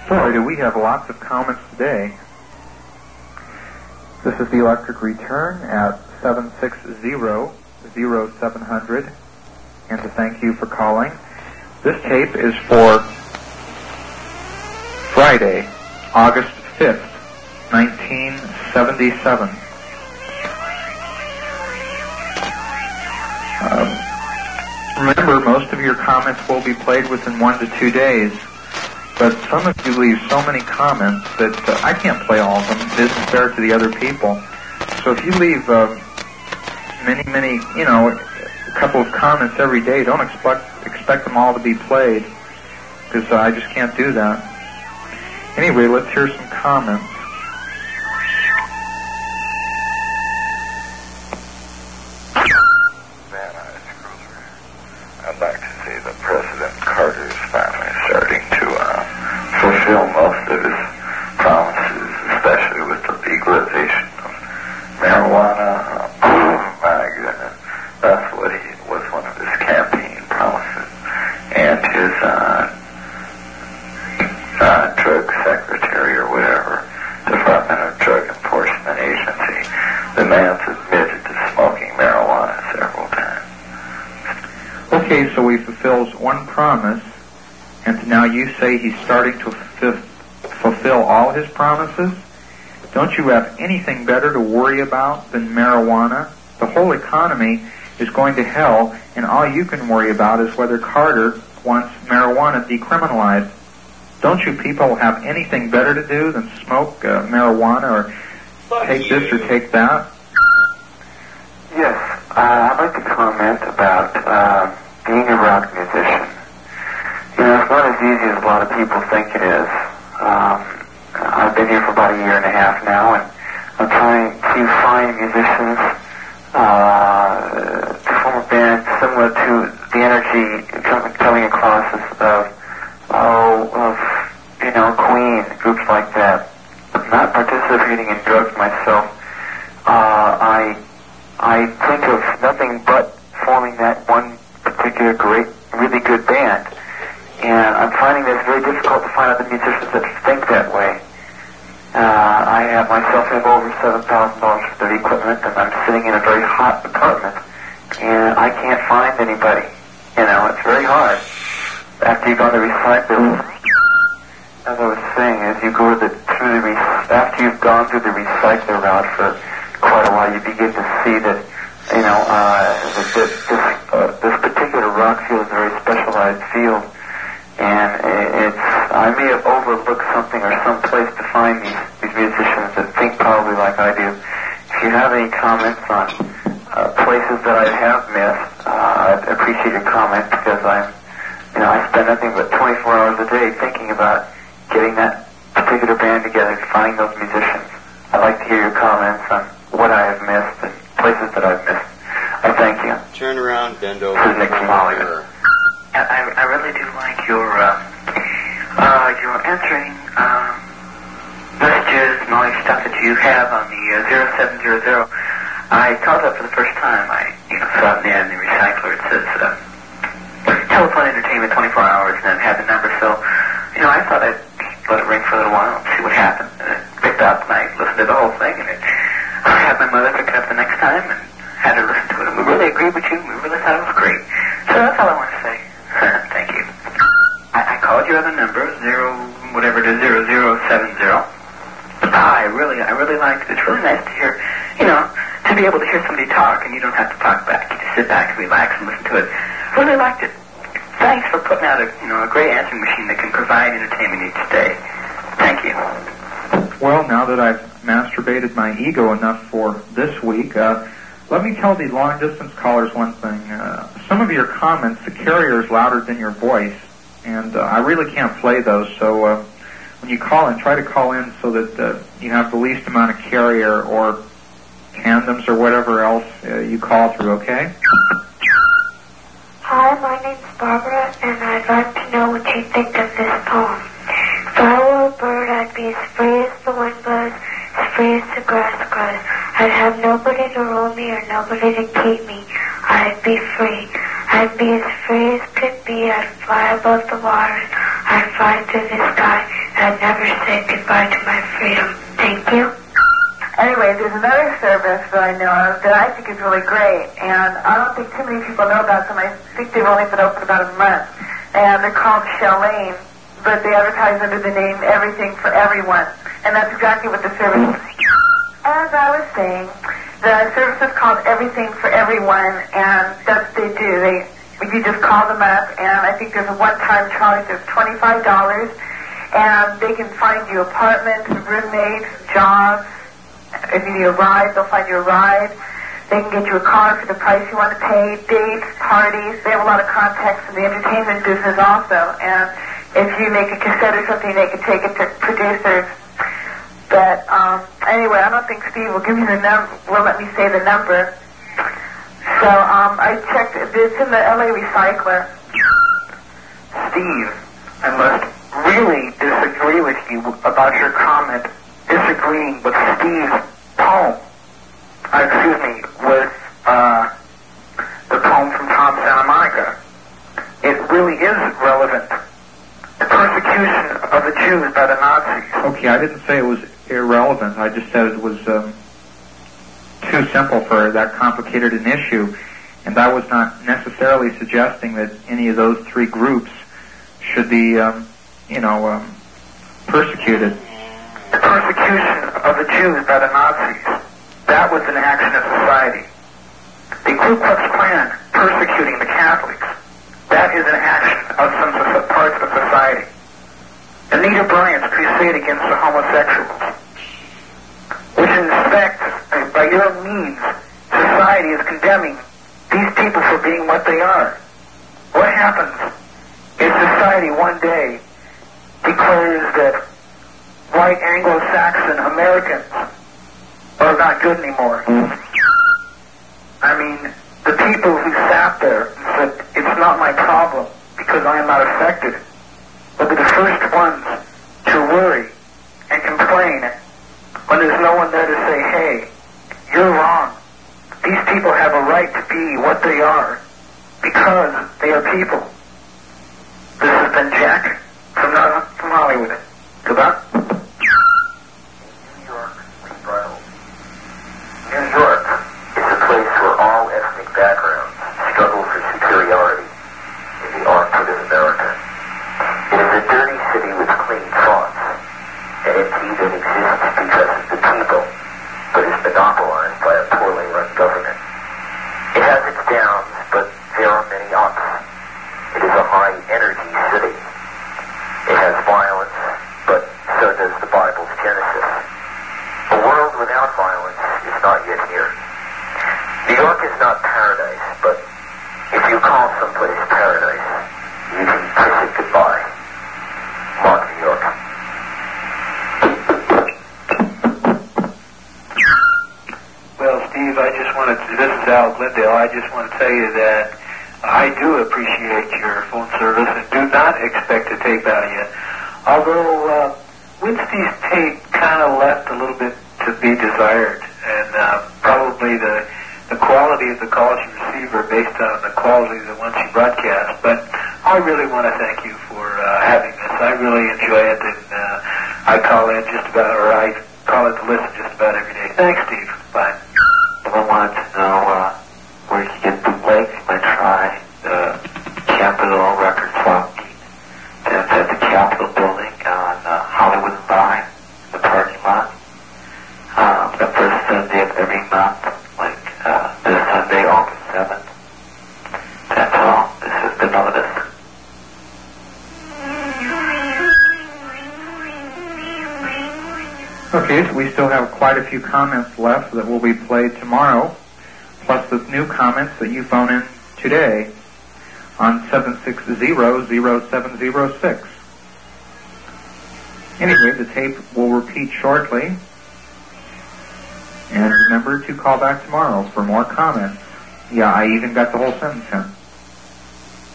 Boy, do we have lots of comments today. This is the Electric Return at 760-0700, and to thank you for calling. This tape is for Friday, August 5th, 1977. Remember, most of your comments will be played within 1 to 2 days, but some of you leave so many comments that I can't play all of them. It isn't fair to the other people. So if you leave many, a couple of comments every day, don't expect them all to be played, because I just can't do that. Anyway, let's hear some comments. I'd like to see that President Carter is finally starting to fulfill most of his promises, especially with the legalization of marijuana. My goodness, that's what was one of his campaign promises. And his drug secretary or whatever, Department of Drug Enforcement Agency, the man's admitted to smoking marijuana several times. Okay, so he fulfills one promise, and now you say he's starting to fulfill all his promises? Don't you have anything better to worry about than marijuana? The whole economy is going to hell, and all you can worry about is whether Carter wants marijuana decriminalized. Don't you people have anything better to do than smoke marijuana or take this or take that? Yes, I'd like to comment about being a rock musician. It's not as easy as a lot of people think it is. I've been here for about a year and a half now, and I'm trying to find musicians to form a band similar to the energy coming across of Queen, groups like that. Not participating in drugs myself, I think of nothing but forming that one particular great, really good band. And I'm finding that it's very difficult to find other musicians that think that way. I myself have over $7,000 worth of equipment, and I'm sitting in a very hot apartment, and I can't find anybody. It's very hard. After you've gone to recycle, as I was saying, as you go after you've gone through the recycler route for quite a while, you begin to see that, this particular rock field is a very specialized field, and I may have overlooked something or some place to find these musicians that think probably like I do. If you have any comments on places that I have missed, I'd appreciate your comment, because I spend nothing but 24 hours a day thinking about getting that particular band together and finding those musicians. I'd like to hear your comments on what I have missed and places that I've missed. I thank you. Turn around, bend over. This is Nick from Hollywood. I really do like your answering messages and all your stuff that you have on the 0700. I called up for the first time. I saw it in the recycler. It says telephone entertainment 24 hours, and then had the number. So, I thought I'd let it ring for a little while and see what happened. And it picked up, and I listened to the whole thing, and I had my mother pick it up the next time and had her listen to it. And we really agreed with you. We really thought it was great. So that's all I want to say. Thank you. I called your other number, 0070. I really liked it. It's really nice to hear, to be able to hear somebody talk, and you don't have to talk back. You just sit back and relax and listen to it. Really liked it. Thanks for putting out a great answering machine that can provide entertainment each day. Thank you. Well, now that I've masturbated my ego enough for this week, let me tell the long-distance callers one thing. Some of your comments, the carrier is louder than your voice, and I really can't play those, so when you call in, try to call in so that you have the least amount of carrier or tandems or whatever else you call through, okay? Hi, my name's Barbara, and I'd like to know what you think of this poem. If I were a bird, I'd be as free as the wind blows, as free as the grass grows. I'd have nobody to rule me or nobody to keep me. I'd be free. I'd be as free as could be. I'd fly above the waters. I'd fly through the sky, and I'd never say goodbye to my freedom. Thank you. Anyway, there's another service that I know of that I think is really great, and I don't think too many people know about them. I think they've only been open about a month, and they're called Shalane, but they advertise under the name Everything for Everyone, and that's exactly what the service is. As I was saying, the service is called Everything for Everyone, and that's what they do. You just call them up, and I think there's a one-time charge of $25, and they can find you apartments, roommates, jobs. If you need a ride, they'll find you a ride. They can get you a car for the price you want to pay, dates, parties. They have a lot of contacts in the entertainment business also. And if you make a cassette or something, they can take it to producers. But anyway, I don't think Steve will give you the number. Will let me say the number. So I checked. It's in the LA Recycler. Steve, I must really disagree with you about your comment. Disagreeing with Steve's poem. With the poem from Tom Santa Monica. It really is relevant. The persecution of the Jews by the Nazis. Okay, I didn't say it was irrelevant. I just said it was too simple for that complicated an issue. And I was not necessarily suggesting that any of those three groups should be, persecuted. The persecution of the Jews by the Nazis. That was an action of society. The Ku Klux Klan persecuting the Catholics. That is an action of some parts of society. Anita Bryant's crusade against the homosexuals. Which in effect, by your means, society is condemning these people for being what they are. What happens if society one day declares that white Anglo-Saxon Americans are not good anymore? I mean, the people who sat there and said, it's not my problem because I am not affected, will be the first ones to worry and complain when there's no one there to say, hey, you're wrong. These people have a right to be what they are because they are people. This has been Jack from Hollywood. Goodbye. New York is a place where all ethnic backgrounds struggle for superiority in the output of America. It is a dirty city with clean thoughts, an entity that exists because of the people, but is monopolized by a poorly run government. It has its downs, but there are many ups. It is a high-energy city. It has violence, but so does the Bible's Genesis. A world without violence is not yet here. New York is not paradise, but if you call someplace paradise, you can kiss it goodbye. Mark, New York. Well, Steve, this is Al Glendale. I just want to tell you that I do appreciate your phone service and do not expect to take value. Although Winsky's tape kind of left a little bit to be desired, and probably the quality of the calls you receive are based on the quality of the ones you broadcast. But I really want to thank you for having this. I really enjoy it, and I call in just about, or I call it to listen just about every day. Thanks, Steve. Bye. Someone wanted to know where you get bootlegs. You might try the Capitol Record Swap Meet. That's at the Capitol Building on Hollywood and Vine, the parking lot. The first Sunday of every month, like this Sunday, August 7th. That's all. This has been Otis. Okay, so we still have quite a few comments left that will be played tomorrow, plus the new comments that you phone in today on 760-0706. Anyway, the tape will repeat shortly. And remember to call back tomorrow for more comments. Yeah, I even got the whole sentence in.